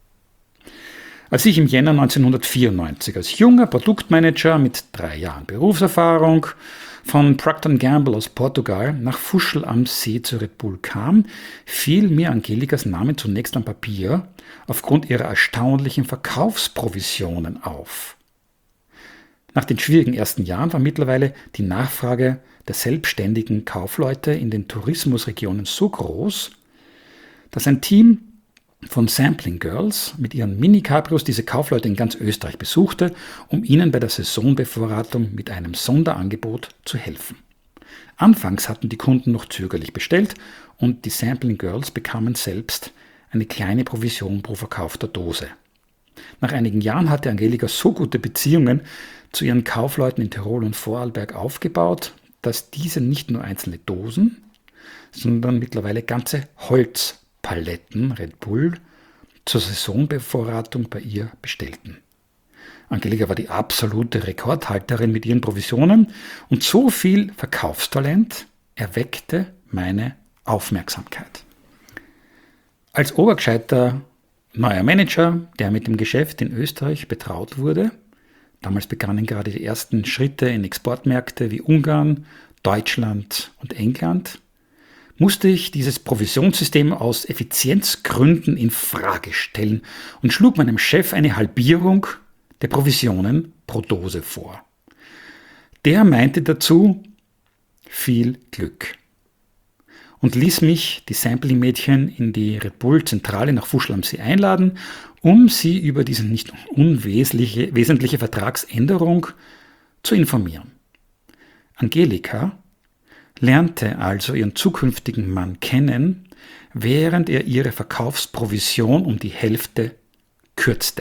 Als ich im Jänner neunzehnhundertvierundneunzig als junger Produktmanager mit drei Jahren Berufserfahrung von Procter and Gamble aus Portugal nach Fuschl am See zu Red Bull kam, fiel mir Angelikas Name zunächst am Papier aufgrund ihrer erstaunlichen Verkaufsprovisionen auf. Nach den schwierigen ersten Jahren war mittlerweile die Nachfrage der selbstständigen Kaufleute in den Tourismusregionen so groß, dass ein Team von Sampling Girls mit ihren Mini-Cabrios diese Kaufleute in ganz Österreich besuchte, um ihnen bei der Saisonbevorratung mit einem Sonderangebot zu helfen. Anfangs hatten die Kunden noch zögerlich bestellt und die Sampling Girls bekamen selbst eine kleine Provision pro verkaufter Dose. Nach einigen Jahren hatte Angelika so gute Beziehungen zu ihren Kaufleuten in Tirol und Vorarlberg aufgebaut, dass diese nicht nur einzelne Dosen, sondern mittlerweile ganze Holzpaletten Red Bull zur Saisonbevorratung bei ihr bestellten. Angelika war die absolute Rekordhalterin mit ihren Provisionen und so viel Verkaufstalent erweckte meine Aufmerksamkeit. Als obergescheiter neuer Manager, der mit dem Geschäft in Österreich betraut wurde. Damals begannen gerade die ersten Schritte in Exportmärkte wie Ungarn, Deutschland und England. Musste ich dieses Provisionssystem aus Effizienzgründen in Frage stellen und schlug meinem Chef eine Halbierung der Provisionen pro Dose vor. Der meinte dazu viel Glück und ließ mich, die Sampling-Mädchen, in die Red Bull-Zentrale nach Fuschl am See einladen, um sie über diese nicht unwesentliche wesentliche Vertragsänderung zu informieren. Angelika lernte also ihren zukünftigen Mann kennen, während er ihre Verkaufsprovision um die Hälfte kürzte.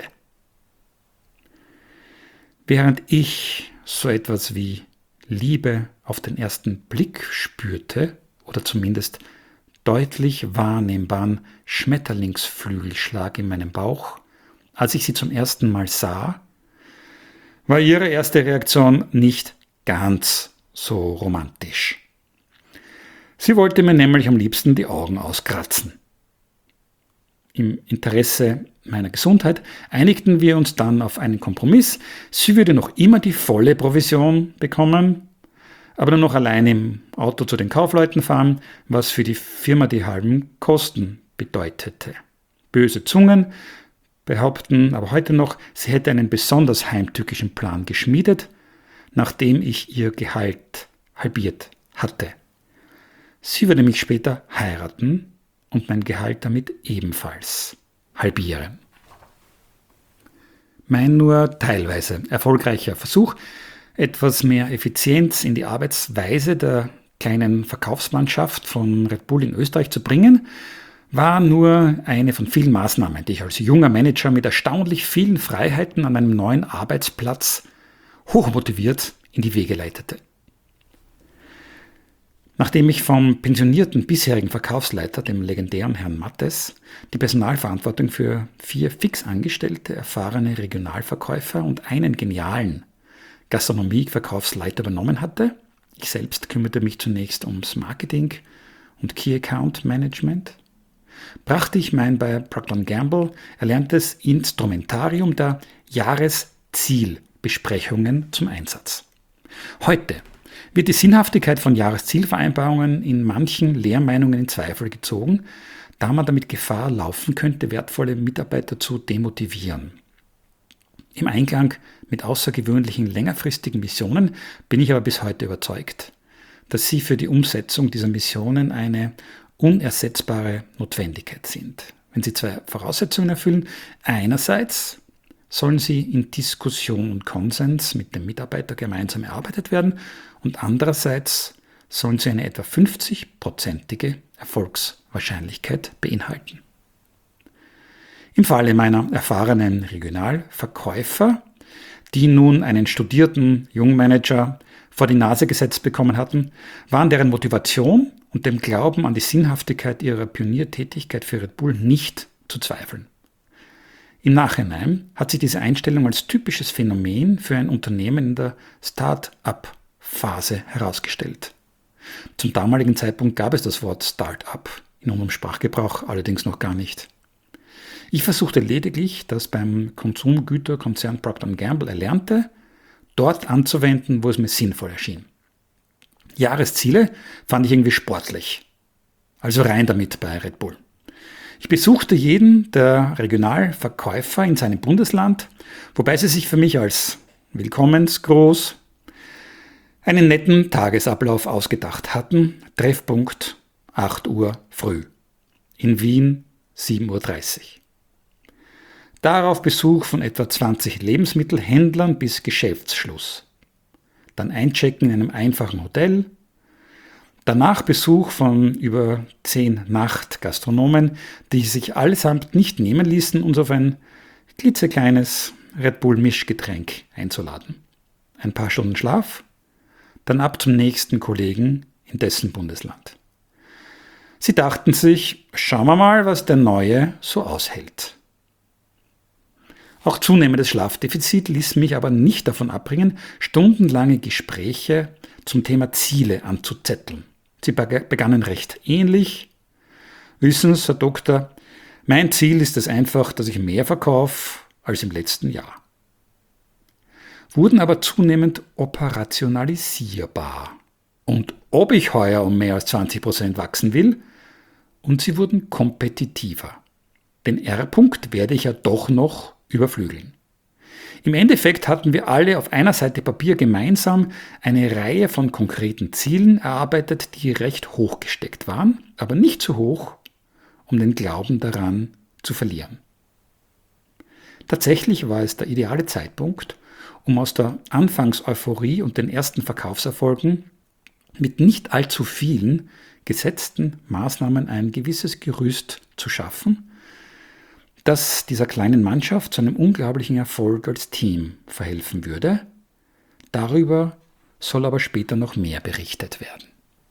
Während ich so etwas wie Liebe auf den ersten Blick spürte, oder zumindest deutlich wahrnehmbaren Schmetterlingsflügelschlag in meinem Bauch, als ich sie zum ersten Mal sah, war ihre erste Reaktion nicht ganz so romantisch. Sie wollte mir nämlich am liebsten die Augen auskratzen. Im Interesse meiner Gesundheit einigten wir uns dann auf einen Kompromiss. Sie würde noch immer die volle Provision bekommen, aber nur noch allein im Auto zu den Kaufleuten fahren, was für die Firma die halben Kosten bedeutete. Böse Zungen behaupten aber heute noch, sie hätte einen besonders heimtückischen Plan geschmiedet, nachdem ich ihr Gehalt halbiert hatte. Sie würde mich später heiraten und mein Gehalt damit ebenfalls halbieren. Mein nur teilweise erfolgreicher Versuch, etwas mehr Effizienz in die Arbeitsweise der kleinen Verkaufsmannschaft von Red Bull in Österreich zu bringen, war nur eine von vielen Maßnahmen, die ich als junger Manager mit erstaunlich vielen Freiheiten an einem neuen Arbeitsplatz hochmotiviert in die Wege leitete. Nachdem ich vom pensionierten bisherigen Verkaufsleiter, dem legendären Herrn Mattes, die Personalverantwortung für vier fix angestellte, erfahrene Regionalverkäufer und einen genialen Gastronomie-Verkaufsleiter übernommen hatte, ich selbst kümmerte mich zunächst ums Marketing und Key Account Management, brachte ich mein bei Procter und Gamble erlerntes Instrumentarium der Jahreszielbesprechungen zum Einsatz. Heute wird die Sinnhaftigkeit von Jahreszielvereinbarungen in manchen Lehrmeinungen in Zweifel gezogen, da man damit Gefahr laufen könnte, wertvolle Mitarbeiter zu demotivieren. Im Einklang mit außergewöhnlichen längerfristigen Missionen bin ich aber bis heute überzeugt, dass sie für die Umsetzung dieser Missionen eine unersetzbare Notwendigkeit sind. Wenn sie zwei Voraussetzungen erfüllen, einerseits sollen sie in Diskussion und Konsens mit dem Mitarbeiter gemeinsam erarbeitet werden und andererseits sollen sie eine etwa fünfzig-prozentige Erfolgswahrscheinlichkeit beinhalten. Im Falle meiner erfahrenen Regionalverkäufer, die nun einen studierten Jungmanager vor die Nase gesetzt bekommen hatten, waren deren Motivation und dem Glauben an die Sinnhaftigkeit ihrer Pioniertätigkeit für Red Bull nicht zu zweifeln. Im Nachhinein hat sich diese Einstellung als typisches Phänomen für ein Unternehmen in der Start-up-Phase herausgestellt. Zum damaligen Zeitpunkt gab es das Wort Start-up in unserem Sprachgebrauch allerdings noch gar nicht. Ich versuchte lediglich, das beim Konsumgüterkonzern Procter und Gamble Erlernte dort anzuwenden, wo es mir sinnvoll erschien. Jahresziele fand ich irgendwie sportlich, also rein damit bei Red Bull. Ich besuchte jeden der Regionalverkäufer in seinem Bundesland, wobei sie sich für mich als Willkommensgruß einen netten Tagesablauf ausgedacht hatten. Treffpunkt acht Uhr früh. In Wien sieben Uhr dreißig. Darauf Besuch von etwa zwanzig Lebensmittelhändlern bis Geschäftsschluss. Dann einchecken in einem einfachen Hotel. Danach Besuch von über zehn Nachtgastronomen, die sich allesamt nicht nehmen ließen, uns auf ein klitzekleines Red Bull Mischgetränk einzuladen. Ein paar Stunden Schlaf, dann ab zum nächsten Kollegen in dessen Bundesland. Sie dachten sich, schauen wir mal, was der Neue so aushält. Auch zunehmendes Schlafdefizit ließ mich aber nicht davon abbringen, stundenlange Gespräche zum Thema Ziele anzuzetteln. Sie begannen recht ähnlich. Wissen Sie, Herr Doktor, Mein Ziel ist es einfach, dass ich mehr verkaufe als im letzten Jahr. Wurden aber zunehmend operationalisierbar. Und ob ich heuer um mehr als zwanzig Prozent wachsen will, und sie wurden kompetitiver. Den R-Punkt werde ich ja doch noch überflügeln. Im Endeffekt hatten wir alle auf einer Seite Papier gemeinsam eine Reihe von konkreten Zielen erarbeitet, die recht hoch gesteckt waren, aber nicht zu hoch, um den Glauben daran zu verlieren. Tatsächlich war es der ideale Zeitpunkt, um aus der Anfangseuphorie und den ersten Verkaufserfolgen mit nicht allzu vielen gesetzten Maßnahmen ein gewisses Gerüst zu schaffen, das dieser kleinen Mannschaft zu einem unglaublichen Erfolg als Team verhelfen würde. Darüber soll aber später noch mehr berichtet werden.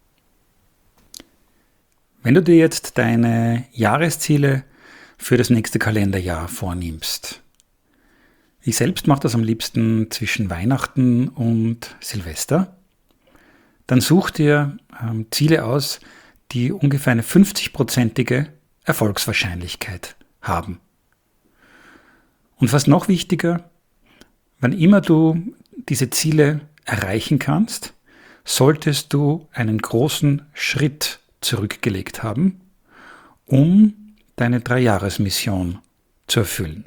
Wenn du dir jetzt deine Jahresziele für das nächste Kalenderjahr vornimmst, ich selbst mache das am liebsten zwischen Weihnachten und Silvester, dann such dir ähm, Ziele aus, die ungefähr eine fünfzig-prozentige Erfolgswahrscheinlichkeit haben. Und fast noch wichtiger, wann immer du diese Ziele erreichen kannst, solltest du einen großen Schritt zurückgelegt haben, um deine Dreijahresmission zu erfüllen.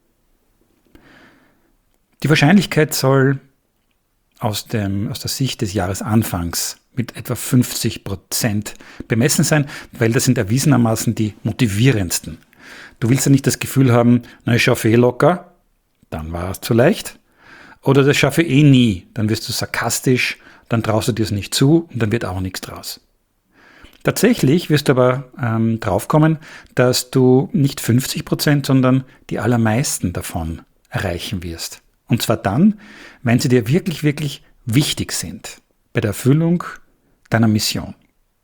Die Wahrscheinlichkeit soll aus, dem, aus der Sicht des Jahresanfangs mit etwa fünfzig Prozent bemessen sein, weil das sind erwiesenermaßen die motivierendsten. Du willst ja nicht das Gefühl haben, na, ich schaffe eh locker, dann war es zu leicht. Oder das schaffe ich eh nie, dann wirst du sarkastisch, dann traust du dir es nicht zu und dann wird auch nichts draus. Tatsächlich wirst du aber ähm, draufkommen, dass du nicht fünfzig Prozent, sondern die allermeisten davon erreichen wirst. Und zwar dann, wenn sie dir wirklich, wirklich wichtig sind bei der Erfüllung deiner Mission.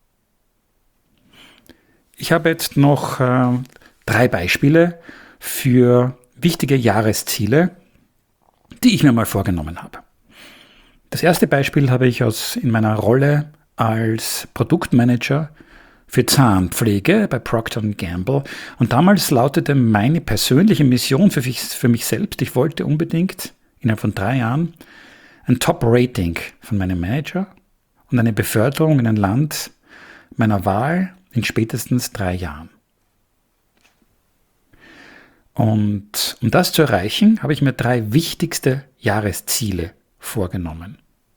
Ich habe jetzt noch äh, drei Beispiele für wichtige Jahresziele, die ich mir mal vorgenommen habe. Das erste Beispiel habe ich aus in meiner Rolle als Produktmanager für Zahnpflege bei Procter und Gamble. Und damals lautete meine persönliche Mission für mich, für mich selbst, ich wollte unbedingt innerhalb von drei Jahren ein Top-Rating von meinem Manager und eine Beförderung in ein Land meiner Wahl in spätestens drei Jahren. Und um das zu erreichen, habe ich mir drei wichtigste Jahresziele vorgenommen.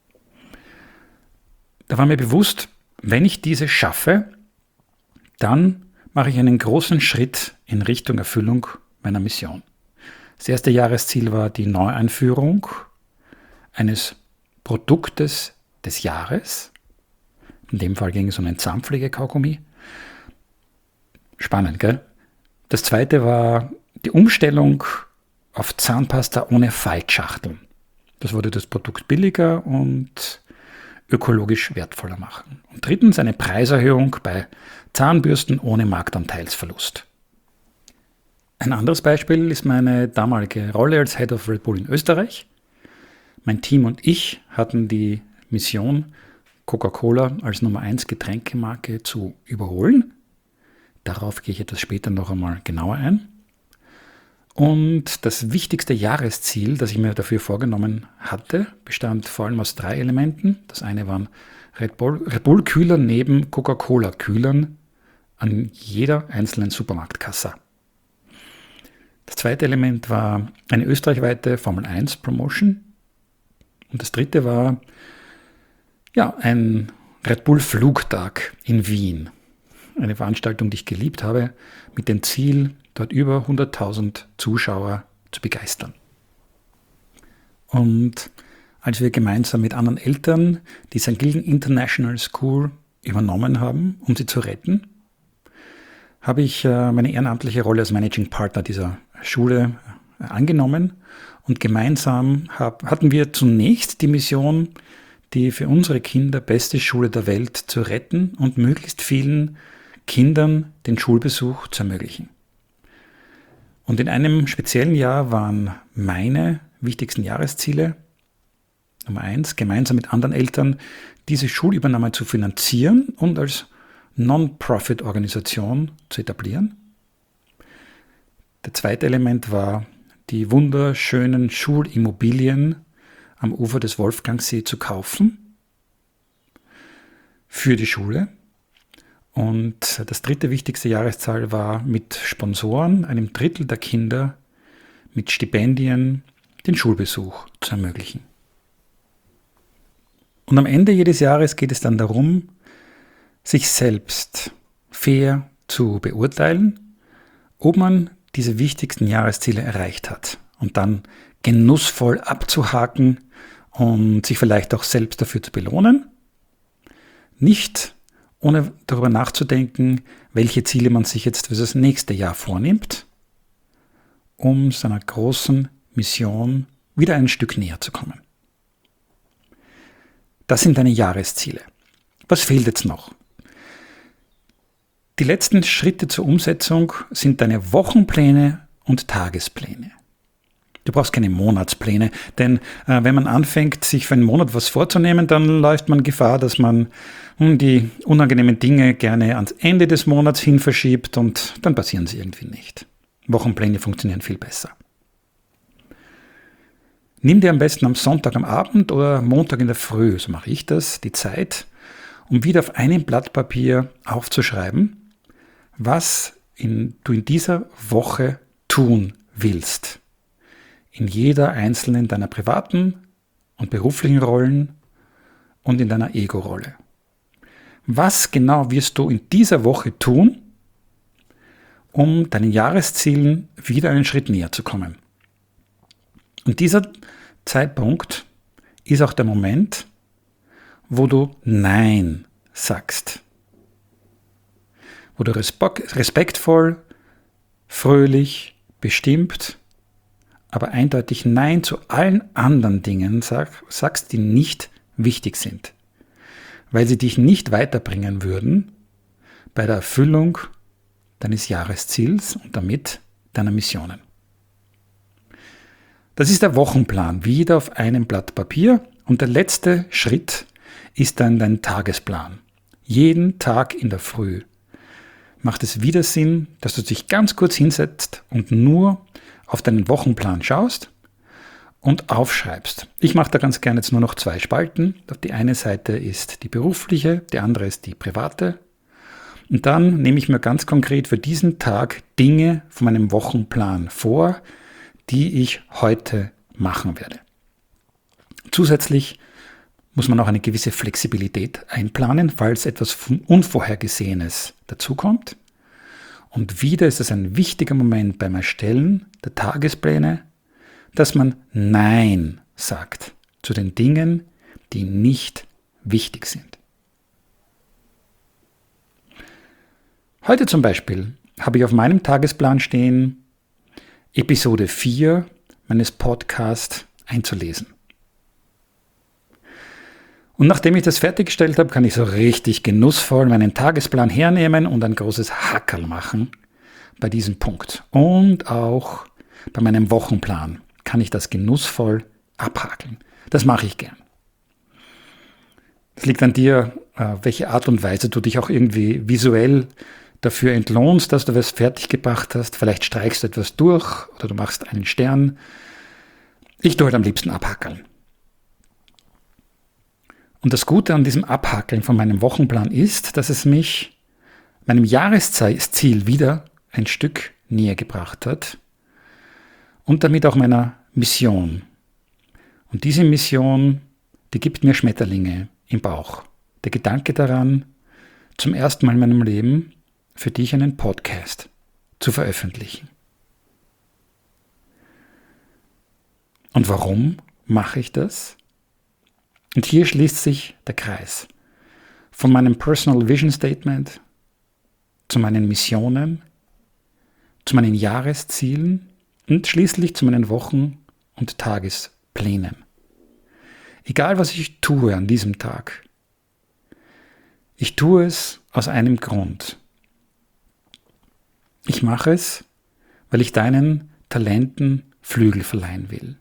Da war mir bewusst, wenn ich diese schaffe, dann mache ich einen großen Schritt in Richtung Erfüllung meiner Mission. Das erste Jahresziel war die Neueinführung eines Produktes des Jahres. In dem Fall ging es um ein Zahnpflege-Kaugummi. Spannend, gell? Das zweite war die Umstellung auf Zahnpasta ohne Faltschachteln. Das würde das Produkt billiger und ökologisch wertvoller machen. Und drittens eine Preiserhöhung bei Zahnbürsten ohne Marktanteilsverlust. Ein anderes Beispiel ist meine damalige Rolle als Head of Red Bull in Österreich. Mein Team und ich hatten die Mission, Coca-Cola als Nummer eins Getränkemarke zu überholen. Darauf gehe ich etwas später noch einmal genauer ein. Und das wichtigste Jahresziel, das ich mir dafür vorgenommen hatte, bestand vor allem aus drei Elementen. Das eine waren Red Bull, Red Bull Kühler neben Coca-Cola Kühlern an jeder einzelnen Supermarktkasse. Das zweite Element war eine österreichweite Formel eins Promotion. Und das dritte war ja, ein Red Bull Flugtag in Wien. Eine Veranstaltung, die ich geliebt habe, mit dem Ziel, dort über hunderttausend Zuschauer zu begeistern. Und als wir gemeinsam mit anderen Eltern die Sankt Gilgen International School übernommen haben, um sie zu retten, habe ich meine ehrenamtliche Rolle als Managing Partner dieser Schule angenommen und gemeinsam hab, hatten wir zunächst die Mission, die für unsere Kinder beste Schule der Welt zu retten und möglichst vielen Kindern den Schulbesuch zu ermöglichen. Und in einem speziellen Jahr waren meine wichtigsten Jahresziele, Nummer eins, gemeinsam mit anderen Eltern diese Schulübernahme zu finanzieren und als Non-Profit-Organisation zu etablieren. Das zweite Element war, die wunderschönen Schulimmobilien am Ufer des Wolfgangsee zu kaufen für die Schule. Und das dritte wichtigste Jahreszahl war, mit Sponsoren einem Drittel der Kinder mit Stipendien den Schulbesuch zu ermöglichen. Und am Ende jedes Jahres geht es dann darum, sich selbst fair zu beurteilen, ob man diese wichtigsten Jahresziele erreicht hat und dann genussvoll abzuhaken und sich vielleicht auch selbst dafür zu belohnen. Nicht ohne darüber nachzudenken, welche Ziele man sich jetzt für das nächste Jahr vornimmt, um seiner großen Mission wieder ein Stück näher zu kommen. Das sind deine Jahresziele. Was fehlt jetzt noch? Die letzten Schritte zur Umsetzung sind deine Wochenpläne und Tagespläne. Du brauchst keine Monatspläne, denn äh, wenn man anfängt, sich für einen Monat was vorzunehmen, dann läuft man Gefahr, dass man hm, die unangenehmen Dinge gerne ans Ende des Monats hin verschiebt und dann passieren sie irgendwie nicht. Wochenpläne funktionieren viel besser. Nimm dir am besten am Sonntag am Abend oder Montag in der Früh, so mache ich das, die Zeit, um wieder auf einem Blatt Papier aufzuschreiben, was in, du in dieser Woche tun willst. In jeder einzelnen deiner privaten und beruflichen Rollen und in deiner Ego-Rolle. Was genau wirst du in dieser Woche tun, um deinen Jahreszielen wieder einen Schritt näher zu kommen? Und dieser Zeitpunkt ist auch der Moment, wo du Nein sagst. Wo du respektvoll, fröhlich, bestimmt, aber eindeutig Nein zu allen anderen Dingen sag, sagst, die nicht wichtig sind, weil sie dich nicht weiterbringen würden bei der Erfüllung deines Jahresziels und damit deiner Missionen. Das ist der Wochenplan, wieder auf einem Blatt Papier, und der letzte Schritt ist dann dein Tagesplan. Jeden Tag in der Früh macht es wieder Sinn, dass du dich ganz kurz hinsetzt und nur auf deinen Wochenplan schaust und aufschreibst. Ich mache da ganz gerne jetzt nur noch zwei Spalten. Auf die eine Seite ist die berufliche, die andere ist die private. Und dann nehme ich mir ganz konkret für diesen Tag Dinge von meinem Wochenplan vor, die ich heute machen werde. Zusätzlich muss man auch eine gewisse Flexibilität einplanen, falls etwas Unvorhergesehenes dazukommt. Und wieder ist es ein wichtiger Moment beim Erstellen der Tagespläne, dass man Nein sagt zu den Dingen, die nicht wichtig sind. Heute zum Beispiel habe ich auf meinem Tagesplan stehen, Episode vier meines Podcasts einzulesen. Und nachdem ich das fertiggestellt habe, kann ich so richtig genussvoll meinen Tagesplan hernehmen und ein großes Hackerl machen bei diesem Punkt. Und auch bei meinem Wochenplan kann ich das genussvoll abhakeln. Das mache ich gern. Es liegt an dir, welche Art und Weise du dich auch irgendwie visuell dafür entlohnst, dass du was fertiggebracht hast. Vielleicht streichst du etwas durch oder du machst einen Stern. Ich tue halt am liebsten abhackeln. Und das Gute an diesem Abhackeln von meinem Wochenplan ist, dass es mich meinem Jahresziel wieder ein Stück näher gebracht hat und damit auch meiner Mission. Und diese Mission, die gibt mir Schmetterlinge im Bauch. Der Gedanke daran, zum ersten Mal in meinem Leben für dich einen Podcast zu veröffentlichen. Und warum mache ich das? Und hier schließt sich der Kreis. Von meinem Personal Vision Statement zu meinen Missionen, zu meinen Jahreszielen und schließlich zu meinen Wochen- und Tagesplänen. Egal, was ich tue an diesem Tag, ich tue es aus einem Grund. Ich mache es, weil ich deinen Talenten Flügel verleihen will.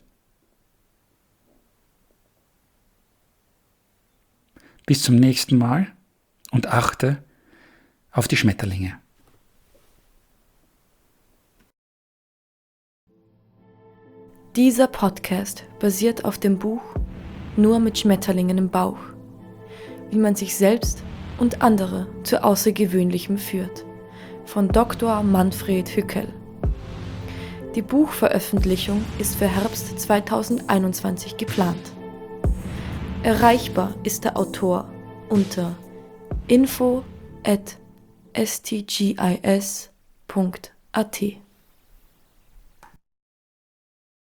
Bis zum nächsten Mal und achte auf die Schmetterlinge. Dieser Podcast basiert auf dem Buch Nur mit Schmetterlingen im Bauch, wie man sich selbst und andere zu Außergewöhnlichem führt, von Doktor Manfred Hückel. Die Buchveröffentlichung ist für Herbst zweitausendeinundzwanzig geplant. Erreichbar ist der Autor unter info at s t g i s punkt a t.